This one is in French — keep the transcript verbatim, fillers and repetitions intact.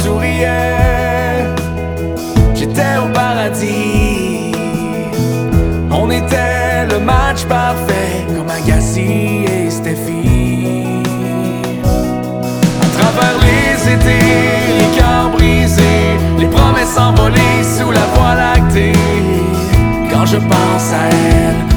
souriait, j'étais au paradis. On était le match parfait, comme Agassi et Steffi. À travers les étés, les cœurs brisés, les promesses envolées sous la voie lactée. Quand je pense à elle,